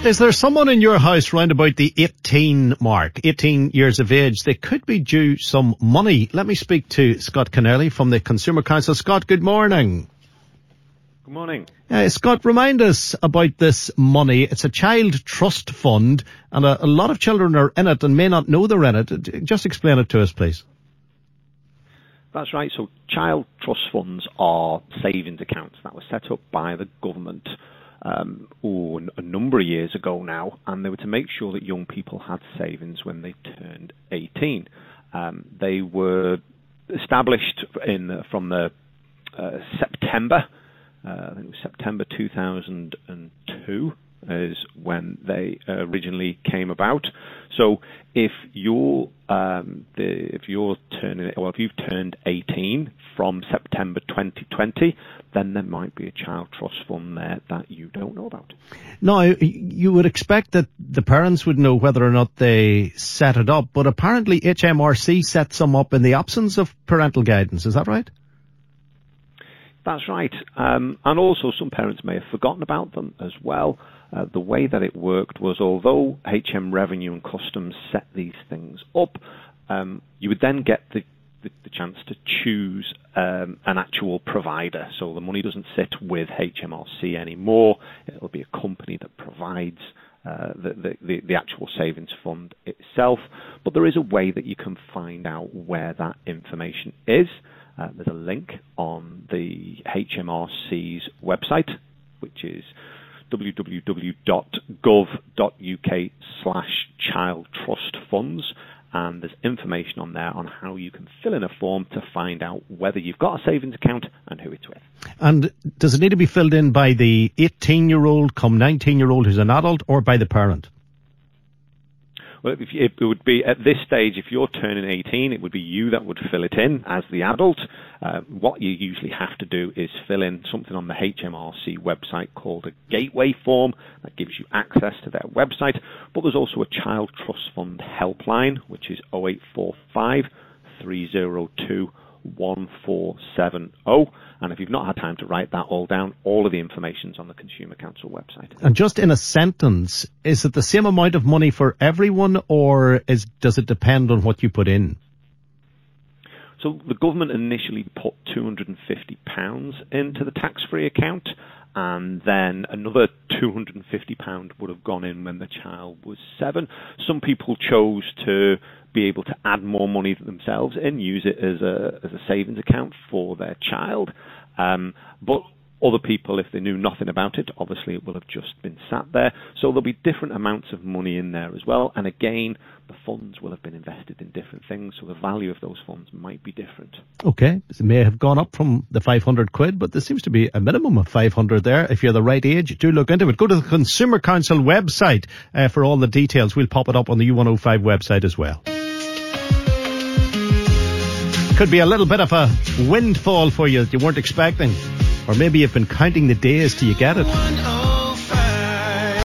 Is there someone in your house round about the 18 mark, 18 years of age, that could be due some money? Let me speak to Scott Kennelly from the Consumer Council. Scott, good morning. Good morning. Scott, remind us about this money. It's a child trust fund, and a lot of children are in it and may not know they're in it. Just explain it to us, please. That's right. So child trust funds are savings accounts that were set up by the government a number of years ago now, and they were to make sure that young people had savings when they turned 18. They were established from the September. I think it was September 2002 is when they originally came about. So if you've turned 18 from September 2020, then there might be a child trust fund there that you don't know about. Now, you would expect that the parents would know whether or not they set it up, but apparently HMRC sets them up in the absence of parental guidance. Is that right? That's right. And also some parents may have forgotten about them as well. The way that it worked was, although HM Revenue and Customs set these things up, you would then get the chance to choose an actual provider. So the money doesn't sit with HMRC anymore. It'll be a company that provides the actual savings fund itself. But there is a way that you can find out where that information is. There's a link on the HMRC's website, which is www.gov.uk/child trust funds, and there's information on there on how you can fill in a form to find out whether you've got a savings account and who it's with. And does it need to be filled in by the 18-year-old come 19-year-old who's an adult, or by the parent? Well, it would be, at this stage, if you're turning 18, it would be you that would fill it in as the adult. What you usually have to do is fill in something on the HMRC website called a gateway form that gives you access to their website. But there's also a Child Trust Fund helpline, which is 0845 302 1470. And if you've not had time to write that all down, all of the information's on the Consumer Council website. And just in a sentence, is it the same amount of money for everyone, or does it depend on what you put in? So the government initially put £250 into the tax-free account, and then another £250 would have gone in when the child was 7. Some people chose to be able to add more money themselves and use it as a savings account for their child. But other people, if they knew nothing about it, obviously it will have just been sat there. So there'll be different amounts of money in there as well. And again, the funds will have been invested in different things, so the value of those funds might be different. Okay, it may have gone up from the 500 quid, but there seems to be a minimum of 500 there. If you're the right age, do look into it. Go to the Consumer Council website for all the details. We'll pop it up on the U105 website as well. Could be a little bit of a windfall for you that you weren't expecting. Or maybe you've been counting the days till you get it.